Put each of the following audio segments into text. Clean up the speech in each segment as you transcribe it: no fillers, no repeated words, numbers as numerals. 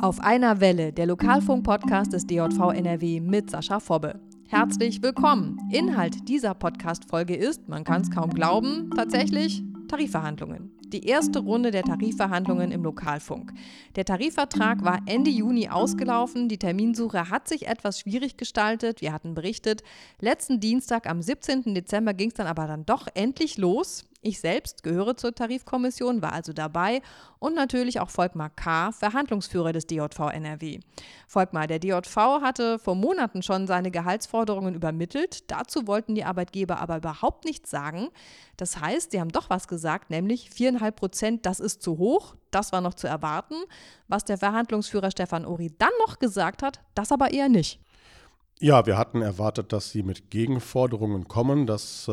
Auf einer Welle, der Lokalfunk-Podcast des DJV NRW mit Sascha Fobbe. Herzlich willkommen. Inhalt dieser Podcast-Folge ist, man kann es kaum glauben, tatsächlich Tarifverhandlungen. Die erste Runde der Tarifverhandlungen im Lokalfunk. Der Tarifvertrag war Ende Juni ausgelaufen. Die Terminsuche hat sich etwas schwierig gestaltet. Wir hatten berichtet, letzten Dienstag am 17. Dezember ging es dann aber doch endlich los. Ich selbst gehöre zur Tarifkommission, war also dabei und natürlich auch Volkmar K., Verhandlungsführer des DJV NRW. Volkmar, der DJV hatte vor Monaten schon seine Gehaltsforderungen übermittelt. Dazu wollten die Arbeitgeber aber überhaupt nichts sagen. Das heißt, sie haben doch was gesagt, nämlich 4,5%, das ist zu hoch. Das war noch zu erwarten. Was der Verhandlungsführer Stefan Ori dann noch gesagt hat, das aber eher nicht. Ja, wir hatten erwartet, dass sie mit Gegenforderungen kommen, dass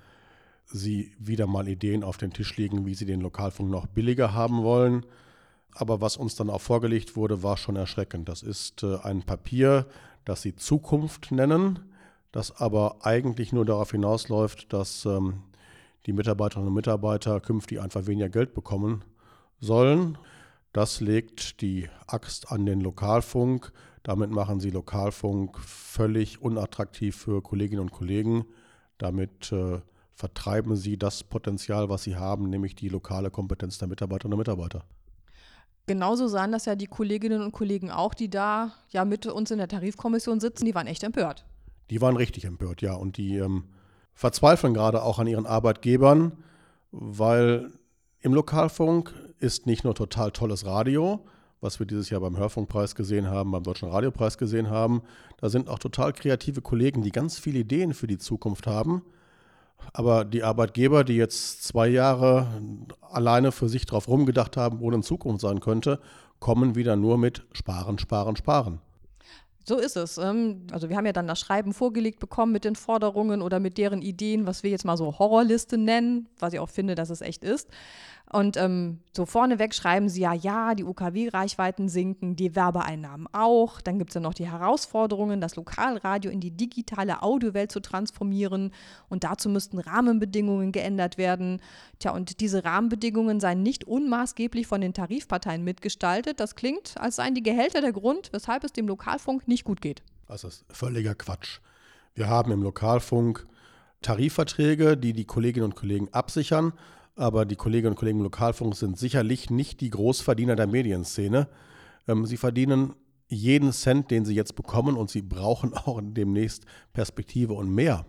sie wieder mal Ideen auf den Tisch legen, wie sie den Lokalfunk noch billiger haben wollen. Aber was uns dann auch vorgelegt wurde, war schon erschreckend. Das ist ein Papier, das sie Zukunft nennen, das aber eigentlich nur darauf hinausläuft, dass die Mitarbeiterinnen und Mitarbeiter künftig einfach weniger Geld bekommen sollen. Das legt die Axt an den Lokalfunk. Damit machen sie Lokalfunk völlig unattraktiv für Kolleginnen und Kollegen. Damit vertreiben sie das Potenzial, was sie haben, nämlich die lokale Kompetenz der Mitarbeiterinnen und Mitarbeiter. Genauso sahen das ja die Kolleginnen und Kollegen auch, die da ja mit uns in der Tarifkommission sitzen, die waren echt empört. Die waren richtig empört, ja. Und die verzweifeln gerade auch an ihren Arbeitgebern, weil im Lokalfunk ist nicht nur total tolles Radio, was wir dieses Jahr beim Hörfunkpreis gesehen haben, beim Deutschen Radiopreis gesehen haben. Da sind auch total kreative Kollegen, die ganz viele Ideen für die Zukunft haben. Aber die Arbeitgeber, die jetzt 2 Jahre alleine für sich drauf rumgedacht haben, wo in Zukunft sein könnte, kommen wieder nur mit Sparen, Sparen, Sparen. So ist es. Also wir haben ja dann das Schreiben vorgelegt bekommen mit den Forderungen oder mit deren Ideen, was wir jetzt mal so Horrorliste nennen, was ich auch finde, dass es echt ist. Und so vorneweg schreiben sie ja, die UKW-Reichweiten sinken, die Werbeeinnahmen auch. Dann gibt es ja noch die Herausforderungen, das Lokalradio in die digitale Audiowelt zu transformieren. Und dazu müssten Rahmenbedingungen geändert werden. Tja, und diese Rahmenbedingungen seien nicht unmaßgeblich von den Tarifparteien mitgestaltet. Das klingt, als seien die Gehälter der Grund, weshalb es dem Lokalfunk nicht gut geht. Das ist völliger Quatsch. Wir haben im Lokalfunk Tarifverträge, die die Kolleginnen und Kollegen absichern. Aber die Kolleginnen und Kollegen im Lokalfunk sind sicherlich nicht die Großverdiener der Medienszene. Sie verdienen jeden Cent, den sie jetzt bekommen, und sie brauchen auch demnächst Perspektive und mehr.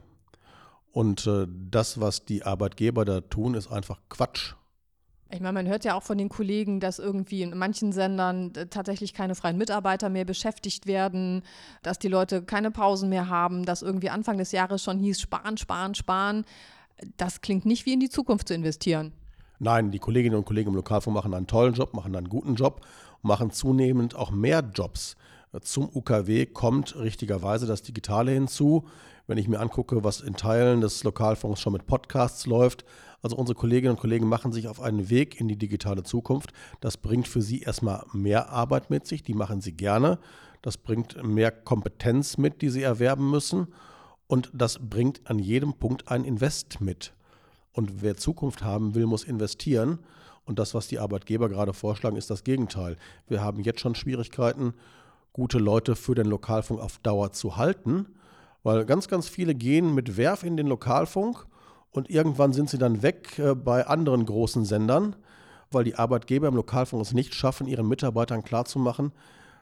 Und das, was die Arbeitgeber da tun, ist einfach Quatsch. Ich meine, man hört ja auch von den Kollegen, dass irgendwie in manchen Sendern tatsächlich keine freien Mitarbeiter mehr beschäftigt werden, dass die Leute keine Pausen mehr haben, dass irgendwie Anfang des Jahres schon hieß, sparen, sparen, sparen. Das klingt nicht wie in die Zukunft zu investieren. Nein, die Kolleginnen und Kollegen im Lokalfunk machen einen tollen Job, machen einen guten Job und machen zunehmend auch mehr Jobs. Zum UKW kommt richtigerweise das Digitale hinzu. Wenn ich mir angucke, was in Teilen des Lokalfunks schon mit Podcasts läuft, also unsere Kolleginnen und Kollegen machen sich auf einen Weg in die digitale Zukunft. Das bringt für sie erstmal mehr Arbeit mit sich, die machen sie gerne. Das bringt mehr Kompetenz mit, die sie erwerben müssen. Und das bringt an jedem Punkt ein Invest mit. Und wer Zukunft haben will, muss investieren. Und das, was die Arbeitgeber gerade vorschlagen, ist das Gegenteil. Wir haben jetzt schon Schwierigkeiten, gute Leute für den Lokalfunk auf Dauer zu halten, weil ganz, ganz viele gehen mit Werf in den Lokalfunk und irgendwann sind sie dann weg bei anderen großen Sendern, weil die Arbeitgeber im Lokalfunk es nicht schaffen, ihren Mitarbeitern klarzumachen,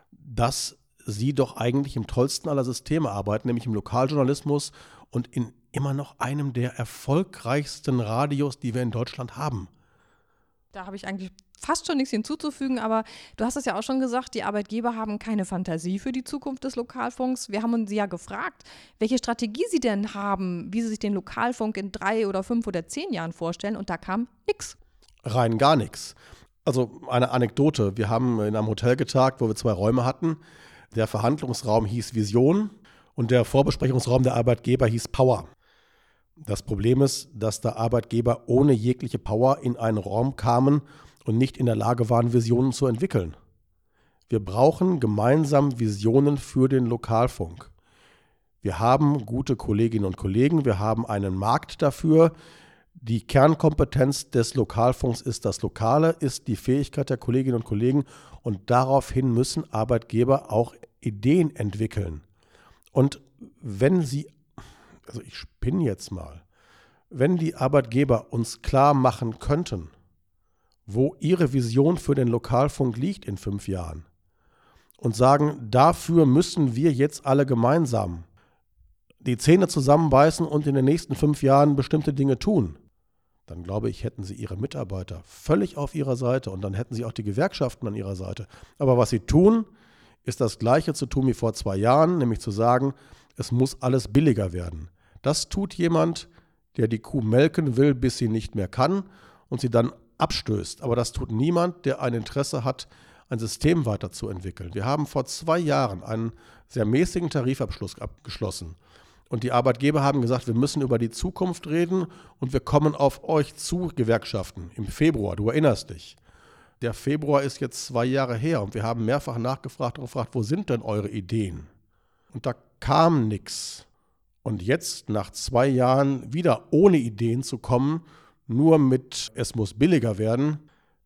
dass sie doch eigentlich im tollsten aller Systeme arbeiten, nämlich im Lokaljournalismus und in immer noch einem der erfolgreichsten Radios, die wir in Deutschland haben. Da habe ich eigentlich fast schon nichts hinzuzufügen, aber du hast es ja auch schon gesagt, die Arbeitgeber haben keine Fantasie für die Zukunft des Lokalfunks. Wir haben uns ja gefragt, welche Strategie sie denn haben, wie sie sich den Lokalfunk in 3 oder 5 oder 10 Jahren vorstellen, und da kam nichts. Rein gar nichts. Also eine Anekdote, wir haben in einem Hotel getagt, wo wir 2 Räume hatten. Der Verhandlungsraum hieß Vision und der Vorbesprechungsraum der Arbeitgeber hieß Power. Das Problem ist, dass da Arbeitgeber ohne jegliche Power in einen Raum kamen und nicht in der Lage waren, Visionen zu entwickeln. Wir brauchen gemeinsam Visionen für den Lokalfunk. Wir haben gute Kolleginnen und Kollegen, wir haben einen Markt dafür. Die Kernkompetenz des Lokalfunks ist das Lokale, ist die Fähigkeit der Kolleginnen und Kollegen und daraufhin müssen Arbeitgeber auch Ideen entwickeln. Und wenn sie, also ich spinne jetzt mal, wenn die Arbeitgeber uns klar machen könnten, wo ihre Vision für den Lokalfunk liegt in 5 Jahren und sagen, dafür müssen wir jetzt alle gemeinsam die Zähne zusammenbeißen und in den nächsten 5 Jahren bestimmte Dinge tun, dann glaube ich, hätten sie ihre Mitarbeiter völlig auf ihrer Seite und dann hätten sie auch die Gewerkschaften an ihrer Seite. Aber was sie tun, ist das Gleiche zu tun wie vor 2 Jahren, nämlich zu sagen, es muss alles billiger werden. Das tut jemand, der die Kuh melken will, bis sie nicht mehr kann und sie dann abstößt. Aber das tut niemand, der ein Interesse hat, ein System weiterzuentwickeln. Wir haben vor 2 Jahren einen sehr mäßigen Tarifabschluss abgeschlossen. Und die Arbeitgeber haben gesagt, wir müssen über die Zukunft reden und wir kommen auf euch zu, Gewerkschaften, im Februar, du erinnerst dich. Der Februar ist jetzt 2 Jahre her und wir haben mehrfach nachgefragt und gefragt, wo sind denn eure Ideen? Und da kam nichts. Und jetzt, nach 2 Jahren, wieder ohne Ideen zu kommen, nur mit, es muss billiger werden,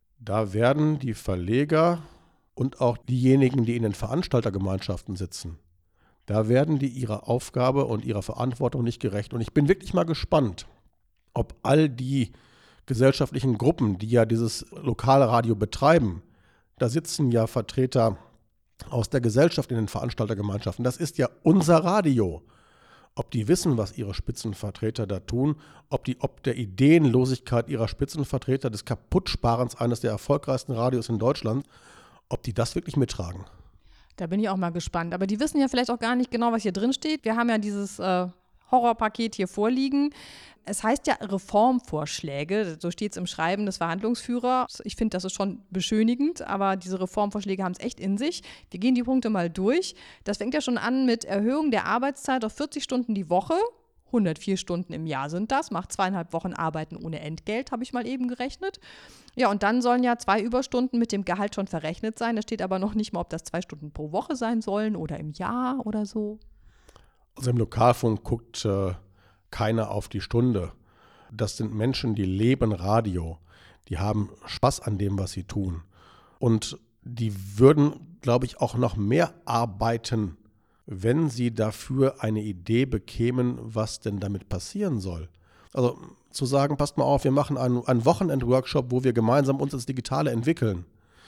da werden die Verleger und auch diejenigen, die in den Veranstaltergemeinschaften sitzen, da werden die ihrer Aufgabe und ihrer Verantwortung nicht gerecht. Und ich bin wirklich mal gespannt, ob all die gesellschaftlichen Gruppen, die ja dieses lokale Radio betreiben, da sitzen ja Vertreter aus der Gesellschaft in den Veranstaltergemeinschaften. Das ist ja unser Radio. Ob die wissen, was ihre Spitzenvertreter da tun, ob der Ideenlosigkeit ihrer Spitzenvertreter, des Kaputtsparens eines der erfolgreichsten Radios in Deutschland, ob die das wirklich mittragen. Da bin ich auch mal gespannt. Aber die wissen ja vielleicht auch gar nicht genau, was hier drin steht. Wir haben ja dieses Horrorpaket hier vorliegen. Es heißt ja Reformvorschläge, so steht es im Schreiben des Verhandlungsführers. Ich finde, das ist schon beschönigend, aber diese Reformvorschläge haben es echt in sich. Wir gehen die Punkte mal durch. Das fängt ja schon an mit Erhöhung der Arbeitszeit auf 40 Stunden die Woche. 104 Stunden im Jahr sind das, macht 2,5 Wochen Arbeiten ohne Entgelt, habe ich mal eben gerechnet. Ja, und dann sollen ja 2 Überstunden mit dem Gehalt schon verrechnet sein. Da steht aber noch nicht mal, ob das 2 Stunden pro Woche sein sollen oder im Jahr oder so. Also im Lokalfunk guckt keiner auf die Stunde. Das sind Menschen, die leben Radio. Die haben Spaß an dem, was sie tun. Und die würden, glaube ich, auch noch mehr arbeiten, wenn sie dafür eine Idee bekämen, was denn damit passieren soll. Also zu sagen, passt mal auf, wir machen einen Wochenend-Workshop, wo wir gemeinsam uns ins Digitale entwickeln.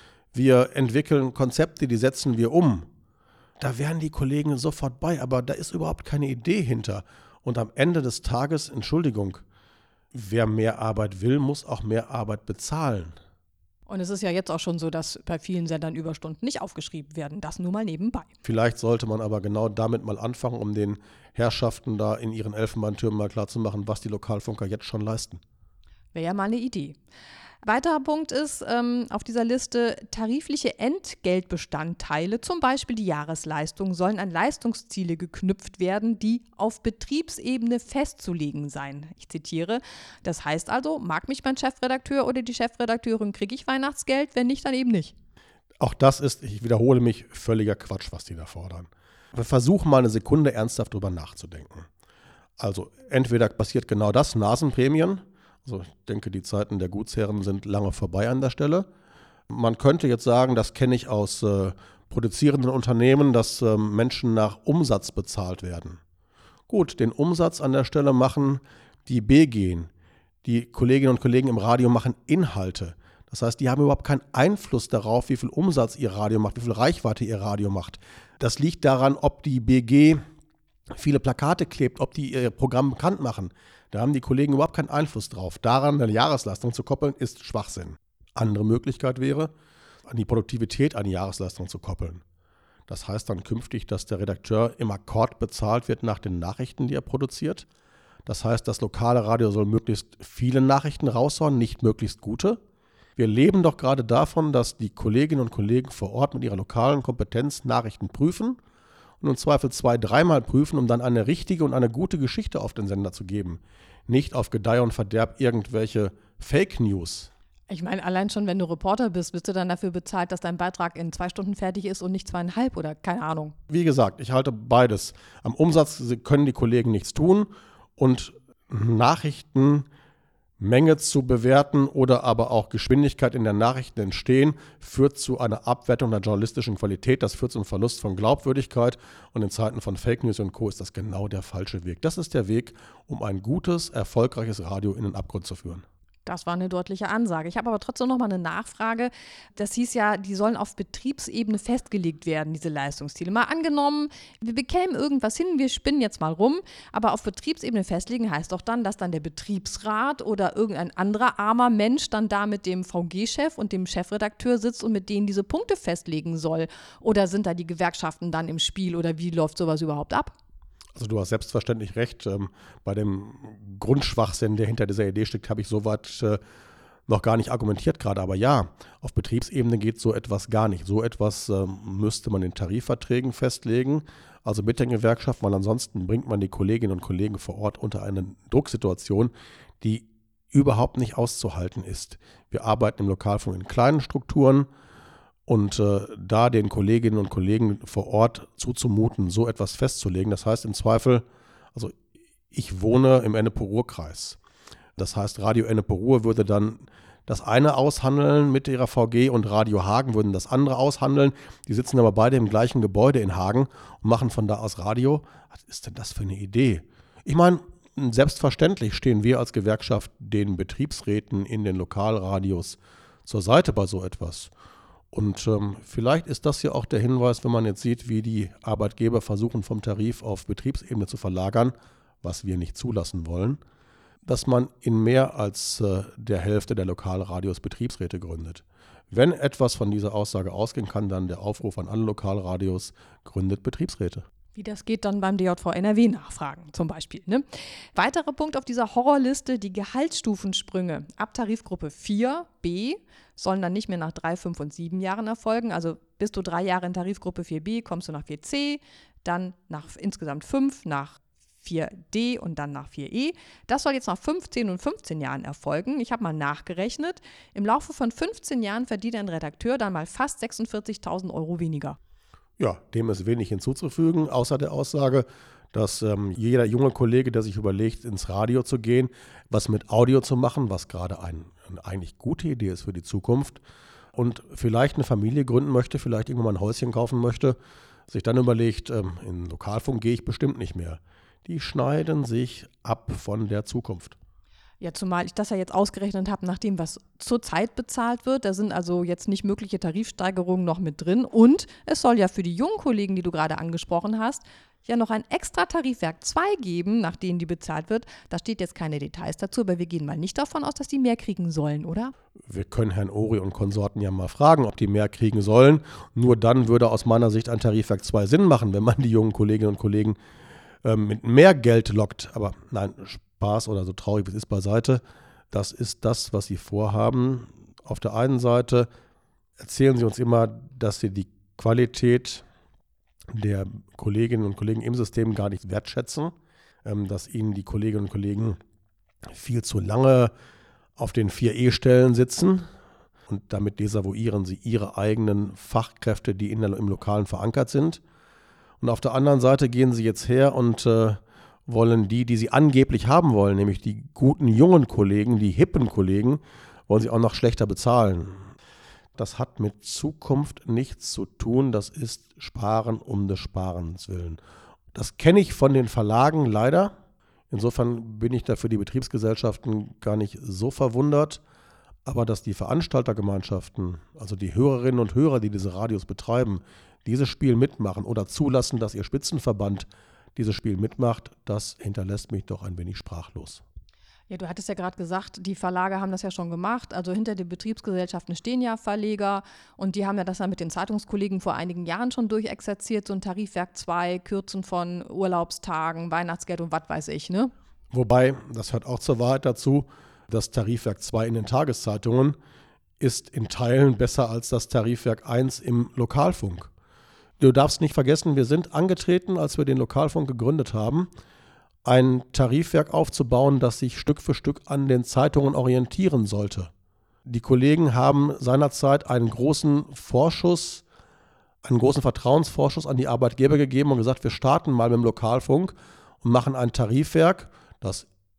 Wir entwickeln Konzepte, die setzen wir um. Da wären die Kollegen sofort bei, aber da ist überhaupt keine Idee hinter. Und am Ende des Tages, Entschuldigung, wer mehr Arbeit will, muss auch mehr Arbeit bezahlen. Und es ist ja jetzt auch schon so, dass bei vielen Sendern Überstunden nicht aufgeschrieben werden. Das nur mal nebenbei. Vielleicht sollte man aber genau damit mal anfangen, um den Herrschaften da in ihren Elfenbeintürmen mal klarzumachen, was die Lokalfunker jetzt schon leisten. Wäre ja mal eine Idee. Weiterer Punkt ist auf dieser Liste, tarifliche Entgeltbestandteile, zum Beispiel die Jahresleistung, sollen an Leistungsziele geknüpft werden, die auf Betriebsebene festzulegen seien. Ich zitiere, das heißt also, mag mich mein Chefredakteur oder die Chefredakteurin, kriege ich Weihnachtsgeld, wenn nicht, dann eben nicht. Auch das ist, ich wiederhole mich, völliger Quatsch, was die da fordern. Wir versuchen mal eine Sekunde ernsthaft drüber nachzudenken. Also entweder passiert genau das, Nasenprämien. Also ich denke, die Zeiten der Gutsherren sind lange vorbei an der Stelle. Man könnte jetzt sagen, das kenne ich aus produzierenden Unternehmen, dass Menschen nach Umsatz bezahlt werden. Gut, den Umsatz an der Stelle machen die BGen. Die Kolleginnen und Kollegen im Radio machen Inhalte. Das heißt, die haben überhaupt keinen Einfluss darauf, wie viel Umsatz ihr Radio macht, wie viel Reichweite ihr Radio macht. Das liegt daran, ob die BG viele Plakate klebt, ob die ihr Programm bekannt machen. Da haben die Kollegen überhaupt keinen Einfluss drauf. Daran eine Jahresleistung zu koppeln, ist Schwachsinn. Andere Möglichkeit wäre, an die Produktivität eine Jahresleistung zu koppeln. Das heißt dann künftig, dass der Redakteur im Akkord bezahlt wird nach den Nachrichten, die er produziert. Das heißt, das lokale Radio soll möglichst viele Nachrichten raushauen, nicht möglichst gute. Wir leben doch gerade davon, dass die Kolleginnen und Kollegen vor Ort mit ihrer lokalen Kompetenz Nachrichten prüfen und im Zweifel 2-3 Mal prüfen, um dann eine richtige und eine gute Geschichte auf den Sender zu geben. Nicht auf Gedeih und Verderb irgendwelche Fake News. Ich meine, allein schon, wenn du Reporter bist, wirst du dann dafür bezahlt, dass dein Beitrag in 2 Stunden fertig ist und nicht 2,5 oder keine Ahnung. Wie gesagt, ich halte beides. Am Umsatz können die Kollegen nichts tun und Nachrichten Menge zu bewerten oder aber auch Geschwindigkeit in der Nachrichten entstehen, führt zu einer Abwertung der journalistischen Qualität. Das führt zu einem Verlust von Glaubwürdigkeit. Und in Zeiten von Fake News und Co. ist das genau der falsche Weg. Das ist der Weg, um ein gutes, erfolgreiches Radio in den Abgrund zu führen. Das war eine deutliche Ansage. Ich habe aber trotzdem noch mal eine Nachfrage. Das hieß ja, die sollen auf Betriebsebene festgelegt werden, diese Leistungsziele. Mal angenommen, wir bekämen irgendwas hin, wir spinnen jetzt mal rum, aber auf Betriebsebene festlegen heißt doch dann, dass dann der Betriebsrat oder irgendein anderer armer Mensch dann da mit dem VG-Chef und dem Chefredakteur sitzt und mit denen diese Punkte festlegen soll. Oder sind da die Gewerkschaften dann im Spiel oder wie läuft sowas überhaupt ab? Also du hast selbstverständlich recht. Bei dem Grundschwachsinn, der hinter dieser Idee steckt, habe ich soweit noch gar nicht argumentiert gerade. Aber ja, auf Betriebsebene geht so etwas gar nicht. So etwas müsste man in Tarifverträgen festlegen, also mit den Gewerkschaften, weil ansonsten bringt man die Kolleginnen und Kollegen vor Ort unter eine Drucksituation, die überhaupt nicht auszuhalten ist. Wir arbeiten im Lokalfunk in kleinen Strukturen. Und da den Kolleginnen und Kollegen vor Ort zuzumuten, so etwas festzulegen, das heißt im Zweifel, also ich wohne im Ennepe-Ruhr-Kreis. Das heißt, Radio Ennepe-Ruhr würde dann das eine aushandeln mit ihrer VG und Radio Hagen würden das andere aushandeln. Die sitzen aber beide im gleichen Gebäude in Hagen und machen von da aus Radio. Was ist denn das für eine Idee? Ich meine, selbstverständlich stehen wir als Gewerkschaft den Betriebsräten in den Lokalradios zur Seite bei so etwas. Und vielleicht ist das ja auch der Hinweis, wenn man jetzt sieht, wie die Arbeitgeber versuchen, vom Tarif auf Betriebsebene zu verlagern, was wir nicht zulassen wollen, dass man in mehr als der Hälfte der Lokalradios Betriebsräte gründet. Wenn etwas von dieser Aussage ausgehen kann, dann der Aufruf an alle Lokalradios, gründet Betriebsräte. Wie das geht, dann beim DJV NRW nachfragen zum Beispiel. Ne? Weiterer Punkt auf dieser Horrorliste, die Gehaltsstufensprünge ab Tarifgruppe 4b sollen dann nicht mehr nach 3, 5 und 7 Jahren erfolgen. Also bist du 3 Jahre in Tarifgruppe 4b, kommst du nach 4c, dann nach insgesamt 5, nach 4D und dann nach 4E. Das soll jetzt nach 15 und 15 Jahren erfolgen. Ich habe mal nachgerechnet. Im Laufe von 15 Jahren verdient ein Redakteur dann mal fast 46.000 Euro weniger. Ja, dem ist wenig hinzuzufügen, außer der Aussage, dass jeder junge Kollege, der sich überlegt, ins Radio zu gehen, was mit Audio zu machen, was gerade eine eigentlich gute Idee ist für die Zukunft und vielleicht eine Familie gründen möchte, vielleicht irgendwann mal ein Häuschen kaufen möchte, sich dann überlegt, in Lokalfunk gehe ich bestimmt nicht mehr. Die schneiden sich ab von der Zukunft. Ja, zumal ich das ja jetzt ausgerechnet habe, nach dem, was zurzeit bezahlt wird. Da sind also jetzt nicht mögliche Tarifsteigerungen noch mit drin. Und es soll ja für die jungen Kollegen, die du gerade angesprochen hast, ja noch ein extra Tarifwerk 2 geben, nach denen die bezahlt wird. Da steht jetzt keine Details dazu, aber wir gehen mal nicht davon aus, dass die mehr kriegen sollen, oder? Wir können Herrn Ori und Konsorten ja mal fragen, ob die mehr kriegen sollen. Nur dann würde aus meiner Sicht ein Tarifwerk 2 Sinn machen, wenn man die jungen Kolleginnen und Kollegen mit mehr Geld lockt. Aber nein, Spaß oder so traurig wie es ist beiseite. Das ist das, was sie vorhaben. Auf der einen Seite erzählen sie uns immer, dass sie die Qualität der Kolleginnen und Kollegen im System gar nicht wertschätzen, dass ihnen die Kolleginnen und Kollegen viel zu lange auf den 4E-Stellen sitzen und damit desavouieren sie ihre eigenen Fachkräfte, die im Lokalen verankert sind. Und auf der anderen Seite gehen sie jetzt her und wollen die sie angeblich haben wollen, nämlich die guten jungen Kollegen, die hippen Kollegen, wollen sie auch noch schlechter bezahlen. Das hat mit Zukunft nichts zu tun, das ist Sparen um des Sparens willen. Das kenne ich von den Verlagen leider. Insofern bin ich da für die Betriebsgesellschaften gar nicht so verwundert. Aber dass die Veranstaltergemeinschaften, also die Hörerinnen und Hörer, die diese Radios betreiben, dieses Spiel mitmachen oder zulassen, dass ihr Spitzenverband dieses Spiel mitmacht, das hinterlässt mich doch ein wenig sprachlos. Ja, du hattest ja gerade gesagt, die Verlage haben das ja schon gemacht. Also hinter den Betriebsgesellschaften stehen ja Verleger und die haben ja das dann mit den Zeitungskollegen vor einigen Jahren schon durchexerziert, so ein Tarifwerk 2, Kürzen von Urlaubstagen, Weihnachtsgeld und was weiß ich, ne? Wobei, das hört auch zur Wahrheit dazu, das Tarifwerk 2 in den Tageszeitungen ist in Teilen besser als das Tarifwerk 1 im Lokalfunk. Du darfst nicht vergessen, wir sind angetreten, als wir den Lokalfunk gegründet haben, ein Tarifwerk aufzubauen, das sich Stück für Stück an den Zeitungen orientieren sollte. Die Kollegen haben seinerzeit einen großen Vertrauensvorschuss an die Arbeitgeber gegeben und gesagt, wir starten mal mit dem Lokalfunk und machen ein Tarifwerk, das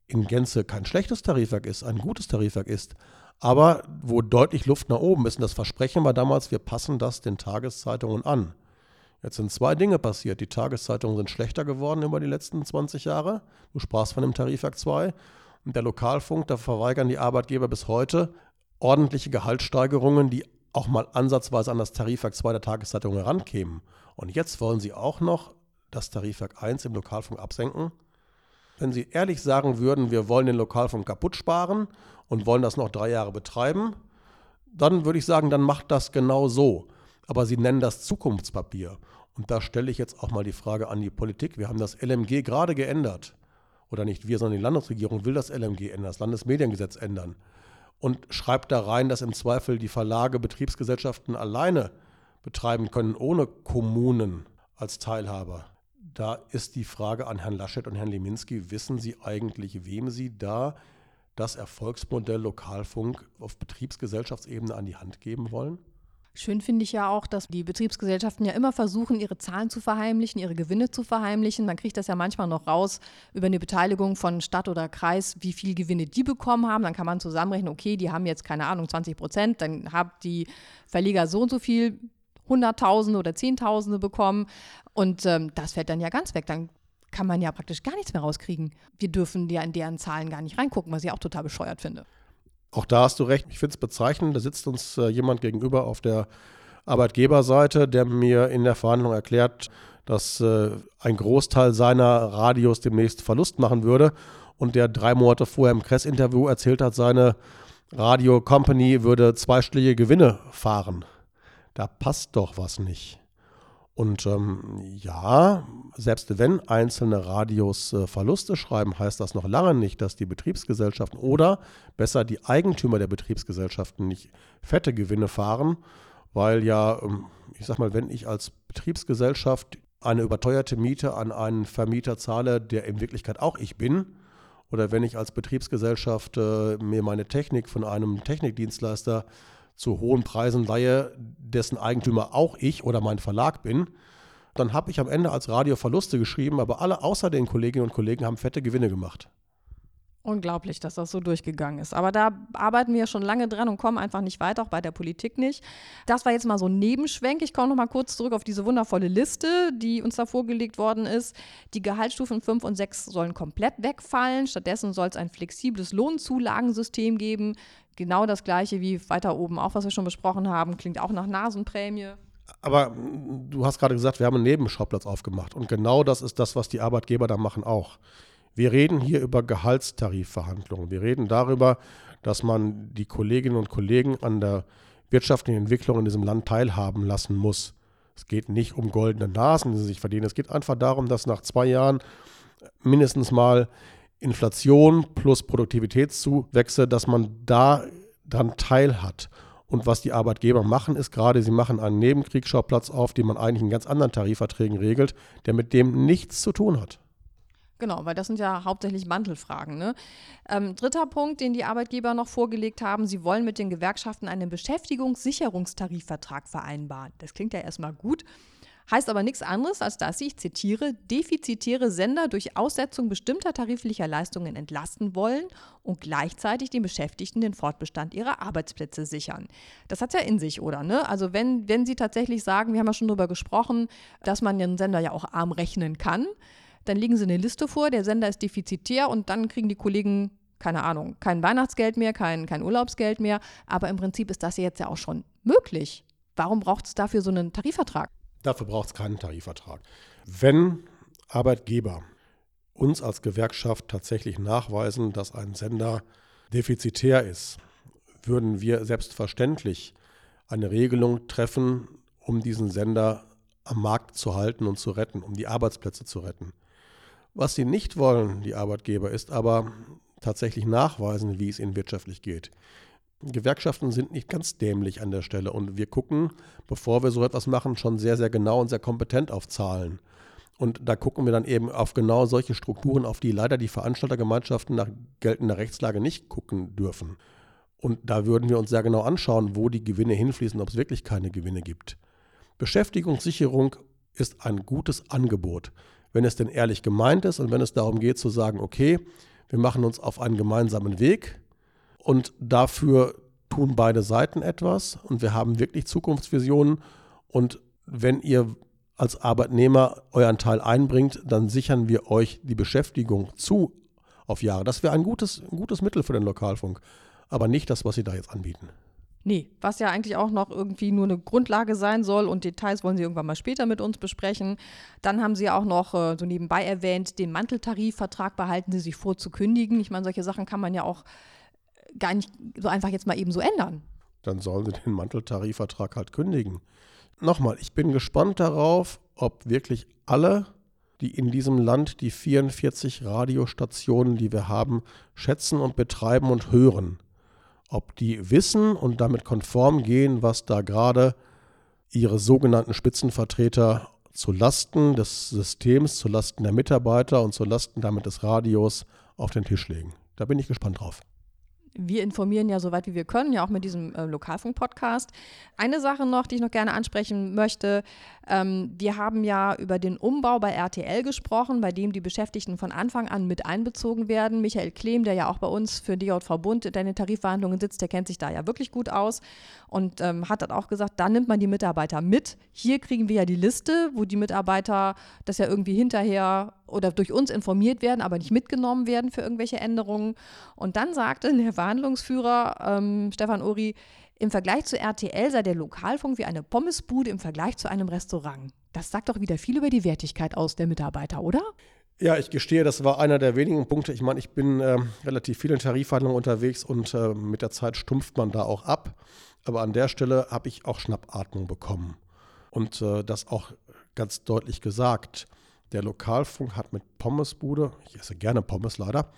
in Gänze kein schlechtes Tarifvertrag ist, ein gutes Tarifvertrag ist, aber wo deutlich Luft nach oben ist. Und das Versprechen war damals, wir passen das den Tageszeitungen an. Jetzt sind 2 Dinge passiert. Die Tageszeitungen sind schlechter geworden über die letzten 20 Jahre. Du sprachst von dem Tarifvertrag 2. Und der Lokalfunk, da verweigern die Arbeitgeber bis heute ordentliche Gehaltssteigerungen, die auch mal ansatzweise an das Tarifvertrag 2 der Tageszeitung herankämen. Und jetzt wollen sie auch noch das Tarifvertrag 1 im Lokalfunk absenken. Wenn sie ehrlich sagen würden, wir wollen den Lokalfunk kaputt sparen und wollen das noch 3 Jahre betreiben, dann würde ich sagen, dann macht das genau so. Aber sie nennen das Zukunftspapier. Und da stelle ich jetzt auch mal die Frage an die Politik. Wir haben das LMG gerade geändert. Oder nicht wir, sondern die Landesregierung will das LMG ändern, das Landesmediengesetz ändern. Und schreibt da rein, dass im Zweifel die Verlage Betriebsgesellschaften alleine betreiben können, ohne Kommunen als Teilhaber. Da ist die Frage an Herrn Laschet und Herrn Leminski, wissen Sie eigentlich, wem Sie da das Erfolgsmodell Lokalfunk auf Betriebsgesellschaftsebene an die Hand geben wollen? Schön finde ich ja auch, dass die Betriebsgesellschaften ja immer versuchen, ihre Zahlen zu verheimlichen, ihre Gewinne zu verheimlichen. Man kriegt das ja manchmal noch raus über eine Beteiligung von Stadt oder Kreis, wie viel Gewinne die bekommen haben. Dann kann man zusammenrechnen, okay, die haben jetzt, keine Ahnung, 20%, dann haben die Verleger so und so viel, Hunderttausende oder Zehntausende bekommen. Und das fällt dann ja ganz weg. Dann kann man ja praktisch gar nichts mehr rauskriegen. Wir dürfen ja in deren Zahlen gar nicht reingucken, was ich auch total bescheuert finde. Auch da hast du recht. Ich finde es bezeichnend, da sitzt uns jemand gegenüber auf der Arbeitgeberseite, der mir in der Verhandlung erklärt, dass ein Großteil seiner Radios demnächst Verlust machen würde und der 3 Monate vorher im Kress-Interview erzählt hat, seine Radio-Company würde zweistellige Gewinne fahren. Da passt doch was nicht. Und ja, selbst wenn einzelne Radios Verluste schreiben, heißt das noch lange nicht, dass die Betriebsgesellschaften oder besser die Eigentümer der Betriebsgesellschaften nicht fette Gewinne fahren, weil ja, ich sag mal, wenn ich als Betriebsgesellschaft eine überteuerte Miete an einen Vermieter zahle, der in Wirklichkeit auch ich bin, oder wenn ich als Betriebsgesellschaft mir meine Technik von einem Technikdienstleister zu hohen Preisen leihe, dessen Eigentümer auch ich oder mein Verlag bin, dann habe ich am Ende als Radio Verluste geschrieben, aber alle außer den Kolleginnen und Kollegen haben fette Gewinne gemacht. Unglaublich, dass das so durchgegangen ist. Aber da arbeiten wir schon lange dran und kommen einfach nicht weiter, auch bei der Politik nicht. Das war jetzt mal so ein Nebenschwenk. Ich komme noch mal kurz zurück auf diese wundervolle Liste, die uns da vorgelegt worden ist. Die Gehaltsstufen 5 und 6 sollen komplett wegfallen. Stattdessen soll es ein flexibles Lohnzulagensystem geben. Genau das Gleiche wie weiter oben, auch was wir schon besprochen haben. Klingt auch nach Nasenprämie. Aber du hast gerade gesagt, wir haben einen Nebenschauplatz aufgemacht. Und genau das ist das, was die Arbeitgeber da machen auch. Wir reden hier über Gehaltstarifverhandlungen. Wir reden darüber, dass man die Kolleginnen und Kollegen an der wirtschaftlichen Entwicklung in diesem Land teilhaben lassen muss. Es geht nicht um goldene Nasen, die sie sich verdienen. Es geht einfach darum, dass nach 2 Jahren mindestens mal Inflation plus Produktivitätszuwächse, dass man da dran teilhat. Und was die Arbeitgeber machen, ist gerade, sie machen einen Nebenkriegsschauplatz auf, den man eigentlich in ganz anderen Tarifverträgen regelt, der mit dem nichts zu tun hat. Genau, weil das sind ja hauptsächlich Mantelfragen. Ne? Dritter Punkt, den die Arbeitgeber noch vorgelegt haben, sie wollen mit den Gewerkschaften einen Beschäftigungssicherungstarifvertrag vereinbaren. Das klingt ja erstmal gut, heißt aber nichts anderes, als dass sie, ich zitiere, defizitäre Sender durch Aussetzung bestimmter tariflicher Leistungen entlasten wollen und gleichzeitig den Beschäftigten den Fortbestand ihrer Arbeitsplätze sichern. Das hat ja in sich, oder? Ne? Also wenn sie tatsächlich sagen, wir haben ja schon darüber gesprochen, dass man den Sender ja auch arm rechnen kann, dann legen sie eine Liste vor, der Sender ist defizitär und dann kriegen die Kollegen, keine Ahnung, kein Weihnachtsgeld mehr, kein Urlaubsgeld mehr. Aber im Prinzip ist das jetzt ja auch schon möglich. Warum braucht es dafür so einen Tarifvertrag? Dafür braucht es keinen Tarifvertrag. Wenn Arbeitgeber uns als Gewerkschaft tatsächlich nachweisen, dass ein Sender defizitär ist, würden wir selbstverständlich eine Regelung treffen, um diesen Sender am Markt zu halten und zu retten, um die Arbeitsplätze zu retten. Was sie nicht wollen, die Arbeitgeber, ist aber tatsächlich nachweisen, wie es ihnen wirtschaftlich geht. Gewerkschaften sind nicht ganz dämlich an der Stelle und wir gucken, bevor wir so etwas machen, schon sehr, sehr genau und sehr kompetent auf Zahlen. Und da gucken wir dann eben auf genau solche Strukturen, auf die leider die Veranstaltergemeinschaften nach geltender Rechtslage nicht gucken dürfen. Und da würden wir uns sehr genau anschauen, wo die Gewinne hinfließen, ob es wirklich keine Gewinne gibt. Beschäftigungssicherung ist ein gutes Angebot, wenn es denn ehrlich gemeint ist und wenn es darum geht zu sagen, okay, Wir machen uns auf einen gemeinsamen Weg und dafür tun beide Seiten etwas und wir haben wirklich Zukunftsvisionen. Und wenn ihr als Arbeitnehmer euren Teil einbringt, dann sichern wir euch die Beschäftigung zu auf Jahre. Das wäre ein gutes Mittel für den Lokalfunk, aber nicht das, was sie da jetzt anbieten. Nee, was ja eigentlich auch noch irgendwie nur eine Grundlage sein soll und Details wollen Sie irgendwann mal später mit uns besprechen. Dann haben Sie auch noch so nebenbei erwähnt, den Manteltarifvertrag behalten Sie sich vor zu kündigen. Ich meine, solche Sachen kann man ja auch gar nicht so einfach jetzt mal eben so ändern. Dann sollen Sie den Manteltarifvertrag halt kündigen. Nochmal, ich bin gespannt darauf, ob wirklich alle, die in diesem Land die 44 Radiostationen, die wir haben, schätzen und betreiben und hören, ob die wissen und damit konform gehen, was da gerade ihre sogenannten Spitzenvertreter zu Lasten des Systems, zu Lasten der Mitarbeiter und zu Lasten damit des Radios auf den Tisch legen. Da bin ich gespannt drauf. Wir informieren ja so weit wie wir können, ja auch mit diesem Lokalfunk-Podcast. Eine Sache noch, die ich noch gerne ansprechen möchte. Wir haben ja über den Umbau bei RTL gesprochen, bei dem die Beschäftigten von Anfang an mit einbezogen werden. Michael Klehm, der ja auch bei uns für DJV Bund in den Tarifverhandlungen sitzt, der kennt sich da ja wirklich gut aus und hat dann auch gesagt, da nimmt man die Mitarbeiter mit. Hier kriegen wir ja die Liste, wo die Mitarbeiter das ja irgendwie hinterher oder durch uns informiert werden, aber nicht mitgenommen werden für irgendwelche Änderungen. Und dann sagte der Verhandlungsführer Stefan Uri, im Vergleich zu RTL sei der Lokalfunk wie eine Pommesbude im Vergleich zu einem Restaurant. Das sagt doch wieder viel über die Wertigkeit aus der Mitarbeiter, oder? Ja, ich gestehe, das war einer der wenigen Punkte. Ich meine, ich bin relativ viel in Tarifverhandlungen unterwegs und mit der Zeit stumpft man da auch ab. Aber an der Stelle habe ich auch Schnappatmung bekommen. Und das auch ganz deutlich gesagt. Der Lokalfunk hat mit Pommesbude, ich esse gerne Pommes leider,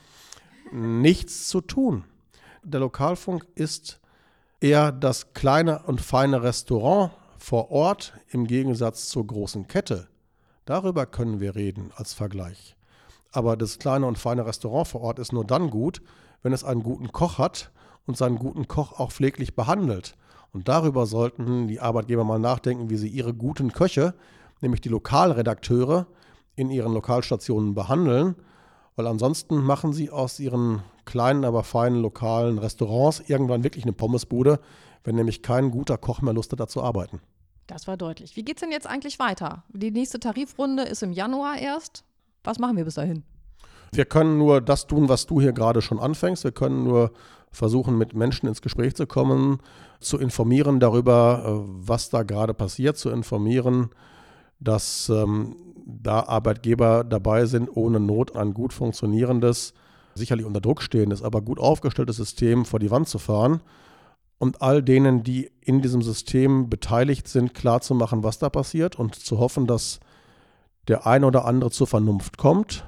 nichts zu tun. Der Lokalfunk ist eher das kleine und feine Restaurant vor Ort im Gegensatz zur großen Kette. Darüber können wir reden als Vergleich. Aber das kleine und feine Restaurant vor Ort ist nur dann gut, wenn es einen guten Koch hat und seinen guten Koch auch pfleglich behandelt. Und darüber sollten die Arbeitgeber mal nachdenken, wie sie ihre guten Köche, nämlich die Lokalredakteure, in ihren Lokalstationen behandeln, weil ansonsten machen sie aus ihren kleinen, aber feinen lokalen Restaurants irgendwann wirklich eine Pommesbude, wenn nämlich kein guter Koch mehr Lust hat, da zu arbeiten. Das war deutlich. Wie geht es denn jetzt eigentlich weiter? Die nächste Tarifrunde ist im Januar erst. Was machen wir bis dahin? Wir können nur das tun, was du hier gerade schon anfängst. Wir können nur versuchen, mit Menschen ins Gespräch zu kommen, zu informieren darüber, was da gerade passiert, zu informieren, dass da Arbeitgeber dabei sind, ohne Not ein gut funktionierendes, sicherlich unter Druck stehendes, aber gut aufgestelltes System vor die Wand zu fahren und all denen, die in diesem System beteiligt sind, klarzumachen, was da passiert und zu hoffen, dass der eine oder andere zur Vernunft kommt.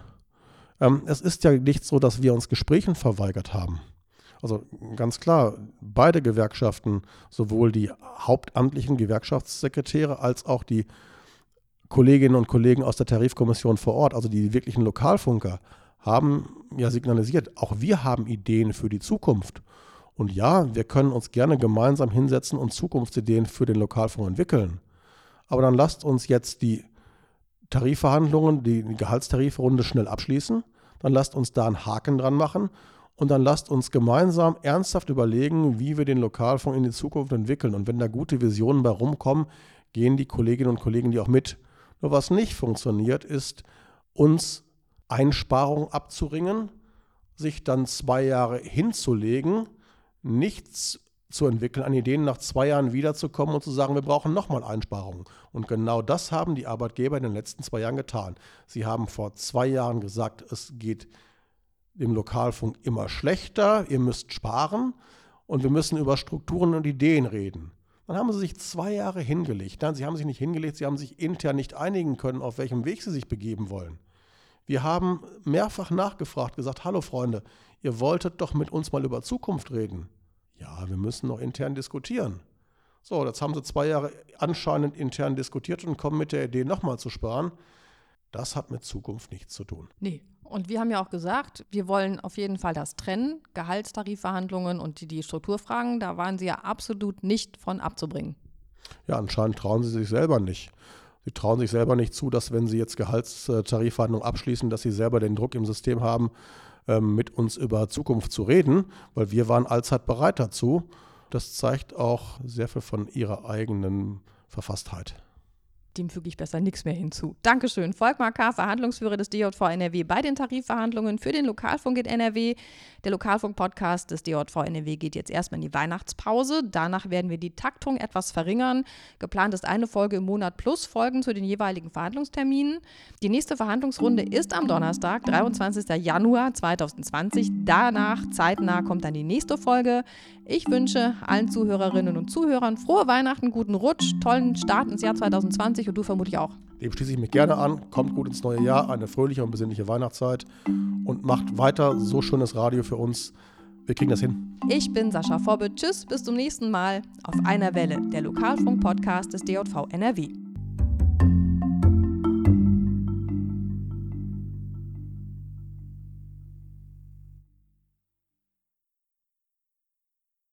Es ist ja nicht so, dass wir uns Gesprächen verweigert haben. Also ganz klar, beide Gewerkschaften, sowohl die hauptamtlichen Gewerkschaftssekretäre als auch die Kolleginnen und Kollegen aus der Tarifkommission vor Ort, also die wirklichen Lokalfunker, haben ja signalisiert, auch wir haben Ideen für die Zukunft. Und ja, wir können uns gerne gemeinsam hinsetzen und Zukunftsideen für den Lokalfunk entwickeln. Aber dann lasst uns jetzt die Tarifverhandlungen, die Gehaltstarifrunde schnell abschließen. Dann lasst uns da einen Haken dran machen. Und dann lasst uns gemeinsam ernsthaft überlegen, wie wir den Lokalfunk in die Zukunft entwickeln. Und wenn da gute Visionen bei rumkommen, gehen die Kolleginnen und Kollegen die auch mit. Nur was nicht funktioniert, ist, uns Einsparungen abzuringen, sich dann 2 Jahre hinzulegen, nichts zu entwickeln, an Ideen nach 2 Jahren wiederzukommen und zu sagen, wir brauchen nochmal Einsparungen. Und genau das haben die Arbeitgeber in den letzten 2 Jahren getan. Sie haben vor 2 Jahren gesagt, es geht dem Lokalfunk immer schlechter, ihr müsst sparen und wir müssen über Strukturen und Ideen reden. Dann haben sie sich 2 Jahre hingelegt. Nein, sie haben sich nicht hingelegt, sie haben sich intern nicht einigen können, auf welchem Weg sie sich begeben wollen. Wir haben mehrfach nachgefragt, gesagt, hallo Freunde, ihr wolltet doch mit uns mal über Zukunft reden. Ja, wir müssen noch intern diskutieren. So, jetzt haben sie 2 Jahre anscheinend intern diskutiert und kommen mit der Idee, nochmal zu sparen. Das hat mit Zukunft nichts zu tun. Nee. Und wir haben ja auch gesagt, wir wollen auf jeden Fall das trennen, Gehaltstarifverhandlungen und die Strukturfragen, da waren sie ja absolut nicht von abzubringen. Ja, anscheinend trauen sie sich selber nicht. Sie trauen sich selber nicht zu, dass wenn sie jetzt Gehaltstarifverhandlungen abschließen, dass sie selber den Druck im System haben, mit uns über Zukunft zu reden, weil wir waren allzeit bereit dazu. Das zeigt auch sehr viel von ihrer eigenen Verfasstheit. Dem füge ich besser nichts mehr hinzu. Dankeschön. Volkmar K., Verhandlungsführer des DJV NRW bei den Tarifverhandlungen für den Lokalfunk in NRW. Der Lokalfunk-Podcast des DJV NRW geht jetzt erstmal in die Weihnachtspause. Danach werden wir die Taktung etwas verringern. Geplant ist eine Folge im Monat plus Folgen zu den jeweiligen Verhandlungsterminen. Die nächste Verhandlungsrunde ist am Donnerstag, 23. Januar 2020. Danach, zeitnah, kommt dann die nächste Folge. Ich wünsche allen Zuhörerinnen und Zuhörern frohe Weihnachten, guten Rutsch, tollen Start ins Jahr 2020 und du vermutlich auch. Dem schließe ich mich gerne an. Kommt gut ins neue Jahr, eine fröhliche und besinnliche Weihnachtszeit und macht weiter so schönes Radio für uns. Wir kriegen das hin. Ich bin Sascha Fobbe. Tschüss, bis zum nächsten Mal auf einer Welle, der Lokalfunk-Podcast des DJV NRW.